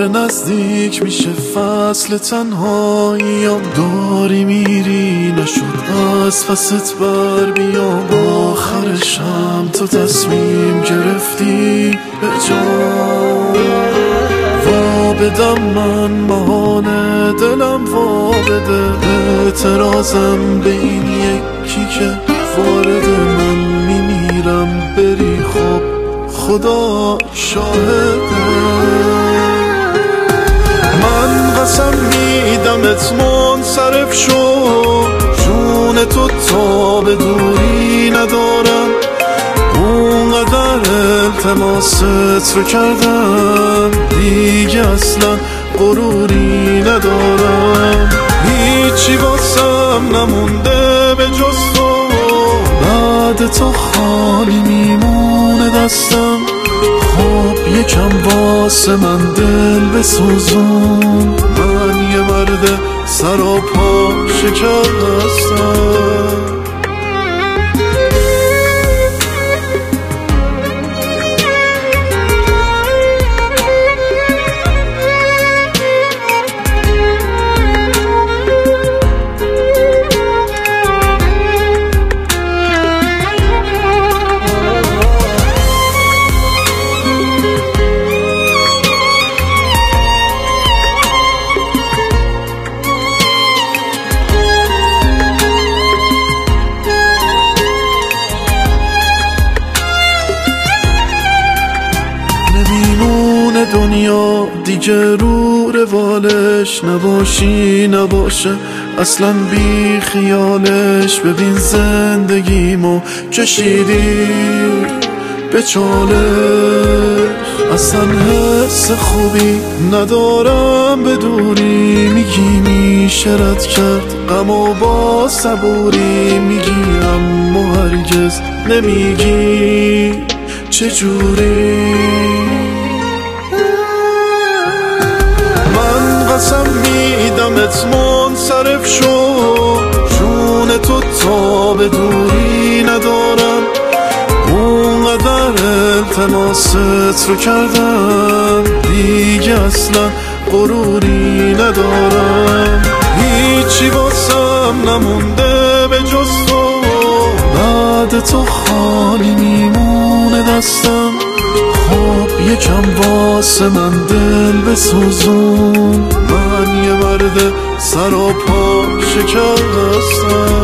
داره نزدیک میشه فصل تنهایی، یا داری میری نشد از پست بر بیام. آخرشم تو تصمیم گرفتی به جان وا بدم، من مهانه دلم وا بده. اعتراضم به این یکی که وارد من میمیرم بری، خب خدا شاهده. من قسم میدمت منصرف شو، جون تو تا به دوری ندارم. اونقدر التماست رو کردم دیگه اصلا غروری ندارم. هیچی واسم نمونده به جز تو، بعد تو خالی میمونه دستم. خب یکم واسه من دل بسوزون، من یه مرد سراپا شکستم. دنیا دیگه رو روالش نباشی نباشه، اصلا بی خیالش. ببین زندگیمو کشیدی به چالش، اصلا حس خوبی ندارم به دوری. میگی میشه رد کرد غمو با صبوری، میگی اما هرگز نمیگی چجوری. قسم میدمت منصرف شو، جون تو تا به دوری ندارم. اونقدر التماست رو کردم دیگه اصلا غروری ندارم. هیچی واسم نمونده به جز تو، بعد تو خالی میمونه دستم. خب یکم واسه من دل بسوزون، من یه مرد سراپا شکستم.